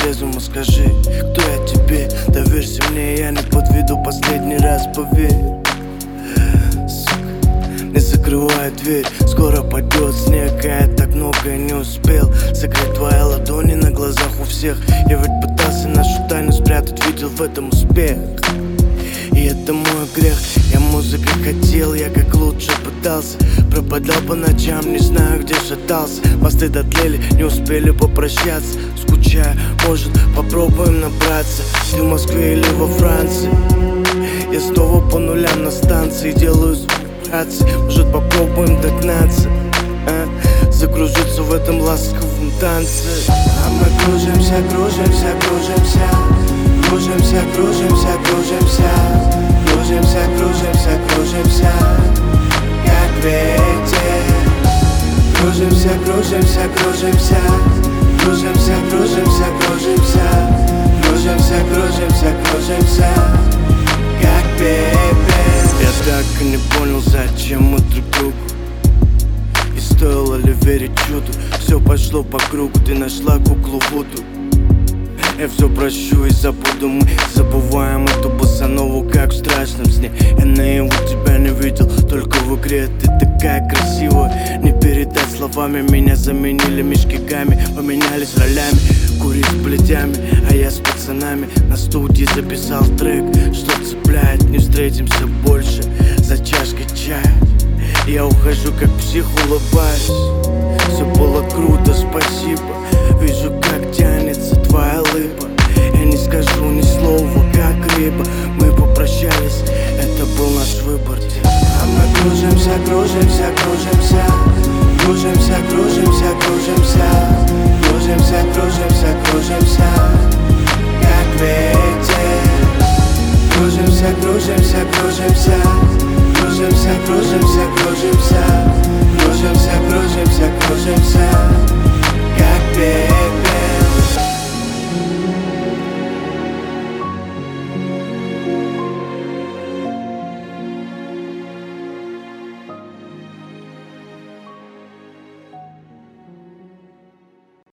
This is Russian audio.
по-трезвому скажи, кто я тебе? Доверься мне, я не подведу, последний раз поверь. Сука, не закрывай дверь, скоро пойдет снег, а я так многое не успел закрыть твои ладони на глазах у всех. Я ведь пытался нашу тайну спрятать, видел в этом успех. И это мой грех, я музыкой хотел, я как лучше пытался. Пропадал по ночам, не знаю где шатался. Мосты дотлели, не успели попрощаться. Скучаю, может попробуем набраться. Ты в Москве или во Франции? Я снова по нулям на станции, делаю вибрации. Может попробуем догнаться, закружиться в этом ласковом танце. А мы кружимся, кружимся, кружимся. Кружимся, кружимся, кружимся. Кружимся, кружимся, кружимся, как ветер. Кружимся, кружимся, кружимся. Кружимся, кружимся, кружимся. Кружимся, кружимся, кружимся, как пепел. Я так и не понял, зачем мы друг другу. И стоило ли верить чуду? Все пошло по кругу, ты нашла куклу Вуду. Я все прощу и забуду, мы забываем эту босанову, как в страшном сне. Я наяву тебя не видел, только в игре ты такая красивая. Не передать словами, меня заменили мешками, поменялись ролями. Курить с плетями, а я с пацанами на студии записал трек, что цепляет. Не встретимся больше за чашкой чая. Я ухожу как псих, улыбаюсь. Все было круто, спасибо. Вижу, как тянется твоя лыба. Я не скажу ни слова, как рыба. Мы попрощались, это был наш выбор. А мы кружимся, кружимся, кружимся. Кружимся, кружимся, кружимся. Кружимся, кружимся, кружимся, как ветер. Кружимся, кружимся, кружимся. Кружимся, кружимся, кружимся. Кружимся, кружимся, кружимся, как пепел.